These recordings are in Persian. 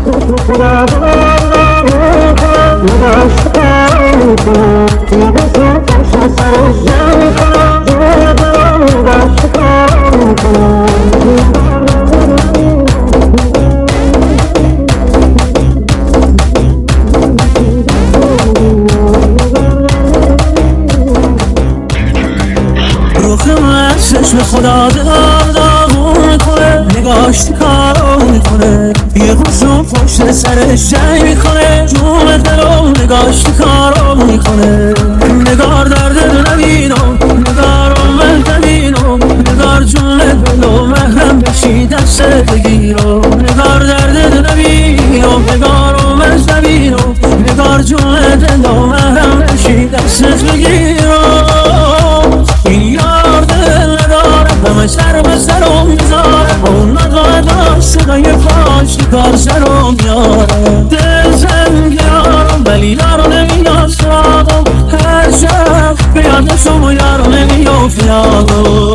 چشم خدا داغون کنه، نگاش کارو میکنه، یه روزو پشت سرش جنگ میکنه، جون دلو نگاش کارو میکنه. نگار درد نبینم، نگارم من نبینم، نگار جون دلو محرم بشی دست بگیرم. نگار درد نبینم، نگارم من نبینم، نگار جون دلو محرم بشی دست بگیرم. این یار دل همه سر به سرم میذاره، اون نداره صدای پاش کار سرم میاره. دل زنگیارم ولی یارو نمیداستم، هر شب به یادشم و یارو نمیافتم.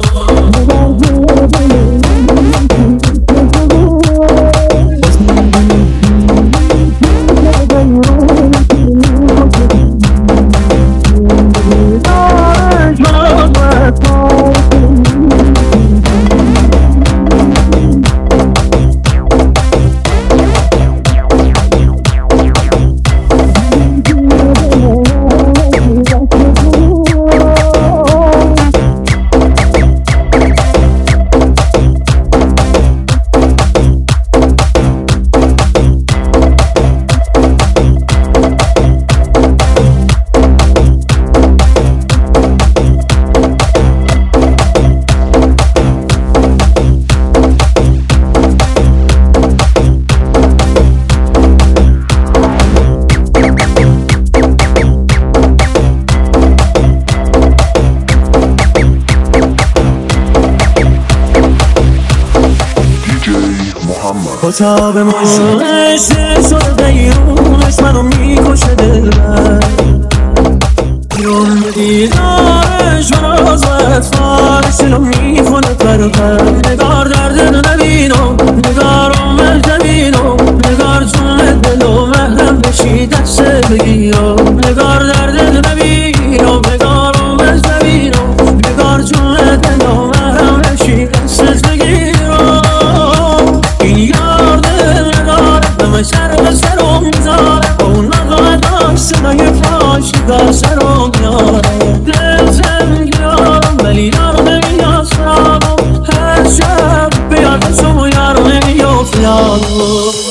کتاب مشوقش شده دیرونش منو میکشه دلبر، بیرون دیدارش من از وطفارش دلو میکنه پر پر. نگار درد نبینم، نگارم من نبینم، نگار جون دلو محرم بشی دست بگیرم. نگار درد نبینم، نگارم من نبینم، نگار جون دلو محرم بشی دست بگیرم. این یار دل نداره همه سر به سرم میذاره، اون نداره صدای پاش کار سرم میاره. دل زنگیارم ولی یارو نمیداستم، هر شب به یادشم و یارو نمیافتم.